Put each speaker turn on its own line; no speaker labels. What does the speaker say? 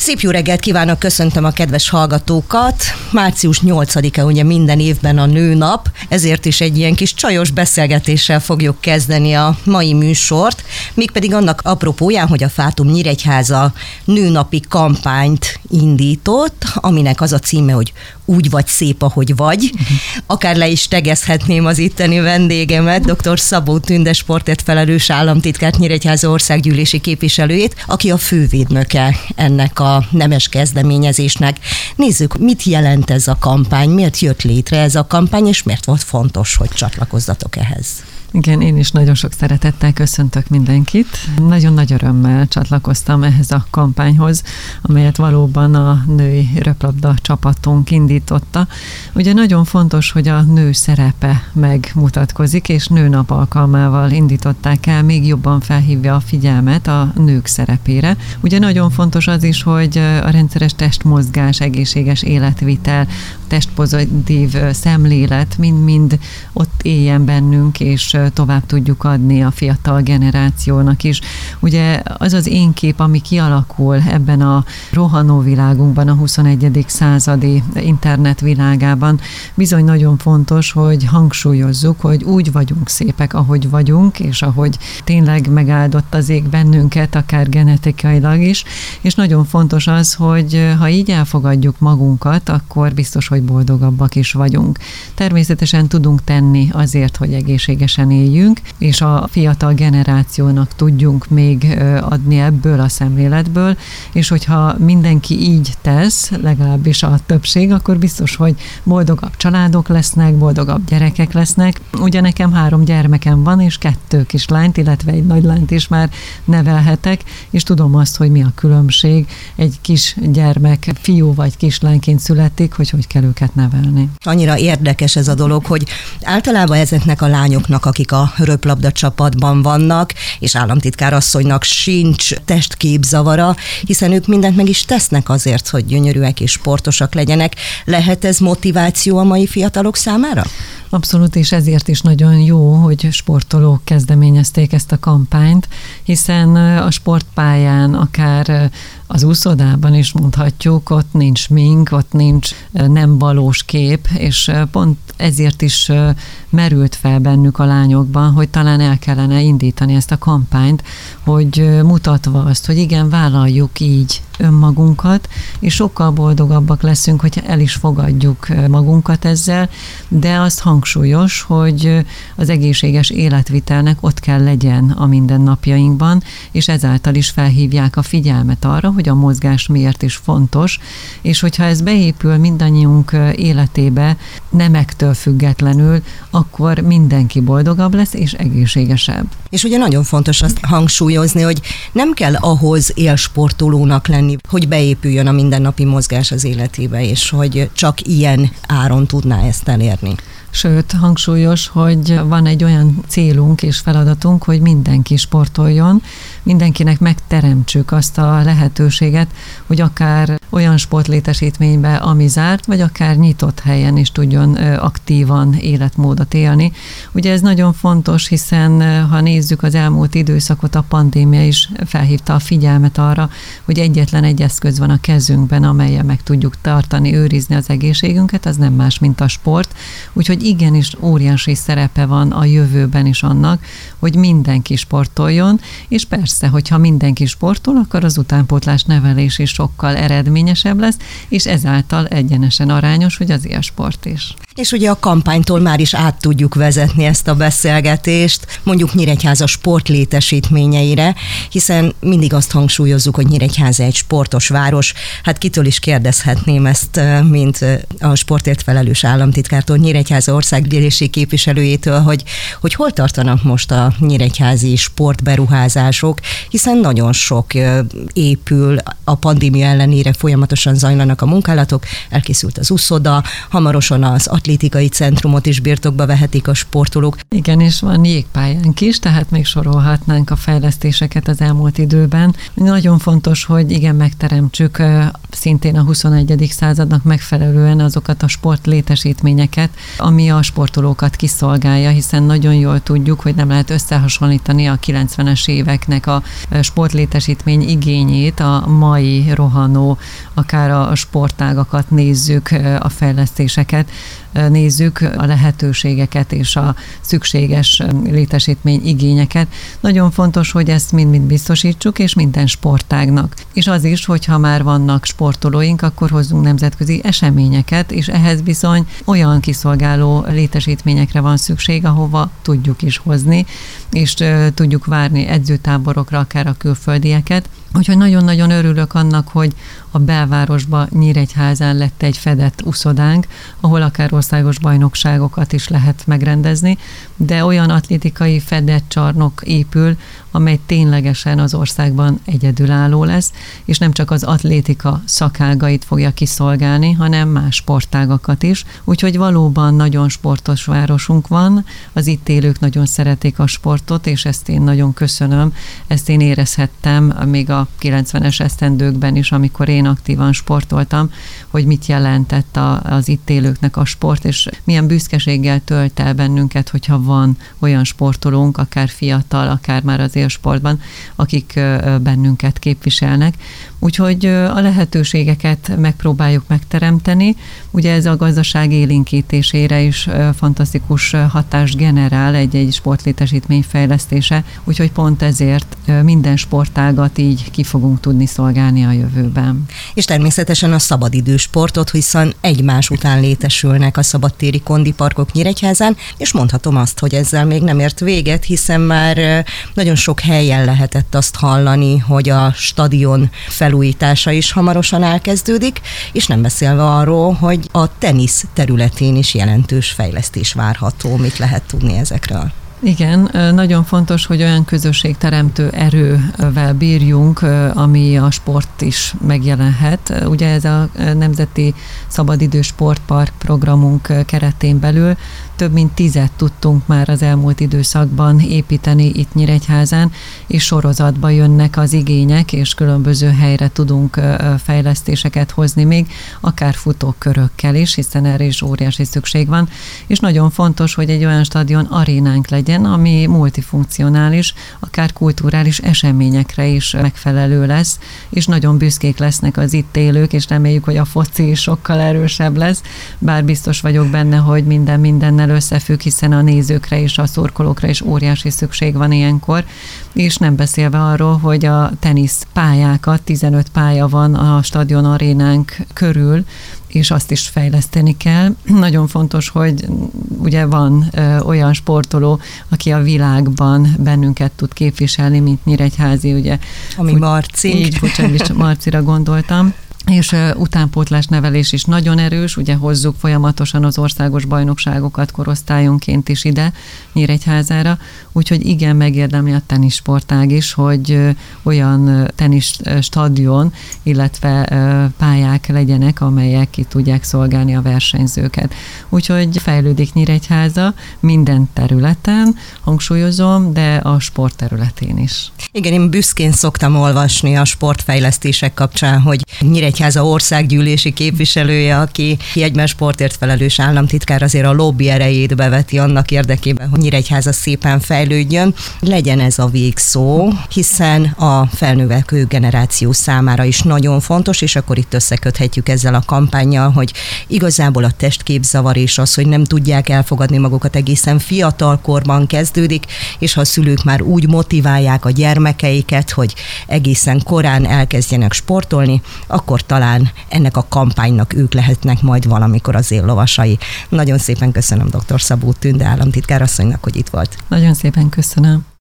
Szép jó reggelt kívánok, köszöntöm a kedves hallgatókat. Március 8-a ugye minden évben a nőnap, ezért is egy ilyen kis csajos beszélgetéssel fogjuk kezdeni a mai műsort, mégpedig annak apropóján, hogy a Fátum Nyíregyháza nőnapi kampányt indított, aminek az a címe, hogy úgy vagy szép, ahogy vagy. Akár le is tegezhetném az itteni vendégemet, dr. Szabó Tünde sportért felelős államtitkárt, Nyíregyháza országgyűlési képviselőjét, aki a fővédnöke ennek a nemes kezdeményezésnek. Nézzük, mit jelent ez a kampány, miért jött létre ez a kampány, és miért volt fontos, hogy csatlakozzatok ehhez.
Igen, én is nagyon sok szeretettel köszöntök mindenkit. Nagyon nagy örömmel csatlakoztam ehhez a kampányhoz, amelyet valóban a női röplabda csapatunk indította. Ugye nagyon fontos, hogy a nő szerepe megmutatkozik, és nőnap alkalmával indították el, még jobban felhívja a figyelmet a nők szerepére. Ugye nagyon fontos az is, hogy a rendszeres testmozgás, egészséges életvitel, testpozitív szemlélet mind-mind ott éljen bennünk, és tovább tudjuk adni a fiatal generációnak is. Ugye az az én kép, ami kialakul ebben a rohanó világunkban, a 21. századi internet világában, bizony nagyon fontos, hogy hangsúlyozzuk, hogy úgy vagyunk szépek, ahogy vagyunk, és ahogy tényleg megáldott az ég bennünket, akár genetikailag is, és nagyon fontos az, hogy ha így elfogadjuk magunkat, akkor biztos, hogy boldogabbak is vagyunk. Természetesen tudunk tenni azért, hogy egészségesen éljünk, és a fiatal generációnak tudjunk még adni ebből a szemléletből, és hogyha mindenki így tesz, legalábbis a többség, akkor biztos, hogy boldogabb családok lesznek, boldogabb gyerekek lesznek. Ugye nekem 3 gyermekem van, és 2 kislányt, illetve egy nagylányt is már nevelhetek, és tudom azt, hogy mi a különbség. Egy kis gyermek fiú vagy kislányként születik, hogy kell őket nevelni.
Annyira érdekes ez a dolog, hogy általában ezeknek a lányoknak, akik a röplabda csapatban vannak, és államtitkár asszonynak sincs testképzavara, hiszen ők mindent meg is tesznek azért, hogy gyönyörűek és sportosak legyenek. Lehet ez motiváció a mai fiatalok számára?
Abszolút, és ezért is nagyon jó, hogy sportolók kezdeményezték ezt a kampányt, hiszen a sportpályán, akár az úszodában is mondhatjuk, ott nincs smink, ott nincs nem valós kép, és pont ezért is merült fel bennük a lányokban, hogy talán el kellene indítani ezt a kampányt, hogy mutatva azt, hogy igen, vállaljuk így önmagunkat, és sokkal boldogabbak leszünk, hogy el is fogadjuk magunkat ezzel, de azt hangsúlyos, hogy az egészséges életvitelnek ott kell legyen a mindennapjainkban, és ezáltal is felhívják a figyelmet arra, hogy a mozgás miért is fontos, és hogyha ez beépül mindannyiunk életébe, nemektől függetlenül, akkor mindenki boldogabb lesz, és egészségesebb.
És ugye nagyon fontos azt hangsúlyozni, hogy nem kell ahhoz élsportolónak lenni, hogy beépüljön a mindennapi mozgás az életébe, és hogy csak ilyen áron tudná ezt elérni.
Sőt, hangsúlyos, hogy van egy olyan célunk és feladatunk, hogy mindenki sportoljon, mindenkinek megteremtsük azt a lehetőséget, hogy akár olyan sportlétesítménybe, ami zárt, vagy akár nyitott helyen is tudjon aktívan életmódot élni. Ugye ez nagyon fontos, hiszen ha nézzük az elmúlt időszakot, a pandémia is felhívta a figyelmet arra, hogy egyetlen egy eszköz van a kezünkben, amellyel meg tudjuk tartani, őrizni az egészségünket, az nem más, mint a sport. Úgyhogy igenis óriási szerepe van a jövőben is annak, hogy mindenki sportoljon, és persze, hogyha mindenki sportol, akkor az utánpótlás nevelés is sokkal eredményesebb lesz, és ezáltal egyenesen arányos, hogy az élsport is.
És ugye a kampánytól már is át tudjuk vezetni ezt a beszélgetést, mondjuk Nyíregyháza sportlétesítményeire, hiszen mindig azt hangsúlyozzuk, hogy Nyíregyháza egy sportos város. Hát kitől is kérdezhetném ezt, mint a sportért felelős államtitkártól, Nyíregyháza országgyűlési képviselőjétől, hogy hol tartanak most a nyíregyházi sportberuházások, hiszen nagyon sok épül, a pandémia ellenére folyamatosan zajlanak a munkálatok, elkészült az úszoda, hamarosan az atlétikai centrumot is birtokba vehetik a sportolók.
Igen, és van jégpályánk is, tehát még sorolhatnánk a fejlesztéseket az elmúlt időben. Nagyon fontos, hogy igen, megteremtsük szintén a 21. századnak megfelelően azokat a sportlétesítményeket, ami a sportolókat kiszolgálja, hiszen nagyon jól tudjuk, hogy nem lehet összehasonlítani a 90-es éveknek a sportlétesítmény igényét, a mai rohanó, akár a sportágakat nézzük, a fejlesztéseket, nézzük a lehetőségeket és a szükséges létesítmény igényeket. Nagyon fontos, hogy ezt mind-mind biztosítsuk, és minden sportágnak. És az is, hogyha már vannak sportolóink, akkor hozzunk nemzetközi eseményeket, és ehhez bizony olyan kiszolgáló létesítményekre van szükség, ahova tudjuk is hozni, és tudjuk várni edzőtáborokra, akár a külföldieket. Úgyhogy nagyon-nagyon örülök annak, hogy a belvárosba, Nyíregyházán lett egy fedett uszodánk, ahol akár országos bajnokságokat is lehet megrendezni, de olyan atlétikai fedett csarnok épül, amely ténylegesen az országban egyedülálló lesz, és nem csak az atlétika szakágait fogja kiszolgálni, hanem más sportágakat is. Úgyhogy valóban nagyon sportos városunk van, az itt élők nagyon szeretik a sportot, és ezt én nagyon köszönöm. Ezt én érezhettem még a 90-es esztendőkben is, amikor én aktívan sportoltam, hogy mit jelentett az itt élőknek a sport, és milyen büszkeséggel tölt el bennünket, hogyha van olyan sportolónk, akár fiatal, akár már az élsportban, akik bennünket képviselnek. Úgyhogy a lehetőségeket megpróbáljuk megteremteni. Ugye ez a gazdaság élénkítésére is fantasztikus hatást generál egy sportlétesítmény fejlesztése, úgyhogy pont ezért minden sportágat így ki fogunk tudni szolgálni a jövőben.
És természetesen a szabadidősportot, hiszen egymás után létesülnek a szabadtéri kondiparkok Nyíregyházán, és mondhatom azt, hogy ezzel még nem ért véget, hiszen már nagyon sok helyen lehetett azt hallani, hogy a stadion felújítása is hamarosan elkezdődik, és nem beszélve arról, hogy a tenisz területén is jelentős fejlesztés várható. Mit lehet tudni ezekről?
Igen, nagyon fontos, hogy olyan közösségteremtő erővel bírjunk, ami a sport is megjelenhet. Ugye ez a Nemzeti Szabadidő Sportpark programunk keretén belül több mint 10 tudtunk már az elmúlt időszakban építeni itt Nyíregyházán, és sorozatba jönnek az igények, és különböző helyre tudunk fejlesztéseket hozni még, akár futókörökkel is, hiszen erre is óriási szükség van, és nagyon fontos, hogy egy olyan stadion arénánk legyen, ami multifunkcionális, akár kulturális eseményekre is megfelelő lesz, és nagyon büszkék lesznek az itt élők, és reméljük, hogy a foci is sokkal erősebb lesz, bár biztos vagyok benne, hogy mindennel összefügg, hiszen a nézőkre és a szurkolókra is óriási szükség van ilyenkor, és nem beszélve arról, hogy a tenisz pályákat, 15 pálya van a stadion arénánk körül, és azt is fejleszteni kell. Nagyon fontos, hogy ugye van olyan sportoló, aki a világban bennünket tud képviselni, mint Nyíregyházi, ugye.
Ami Marci.
Így, bocsánat, Marcira gondoltam. És utánpótlás nevelés is nagyon erős, ugye hozzuk folyamatosan az országos bajnokságokat korosztályonként is ide, Nyíregyházára, úgyhogy igen, megérdemli a teniszsportág is, hogy olyan teniszstadion, illetve pályák legyenek, amelyek ki tudják szolgálni a versenyzőket. Úgyhogy fejlődik Nyíregyháza minden területen, hangsúlyozom, de a sport területén is.
Igen, én büszkén szoktam olvasni a sportfejlesztések kapcsán, hogy Nyíregyháza országgyűlési képviselője, aki egyben sportért felelős államtitkár, azért a lobby erejét beveti annak érdekében, hogy Nyíregyháza szépen fejlődjön. Legyen ez a végszó, hiszen a felnövekvő generáció számára is nagyon fontos, és akkor itt összeköthetjük ezzel a kampánnyal, hogy igazából a testképzavar és az, hogy nem tudják elfogadni magukat egészen fiatal korban kezdődik, és ha a szülők már úgy motiválják a gyermekeiket, hogy egészen korán elkezdjenek sportolni, akkor talán ennek a kampánynak ők lehetnek majd valamikor az éllovasai. Nagyon szépen köszönöm dr. Szabó Tünde államtitkár asszonynak, hogy itt volt.
Nagyon szépen köszönöm.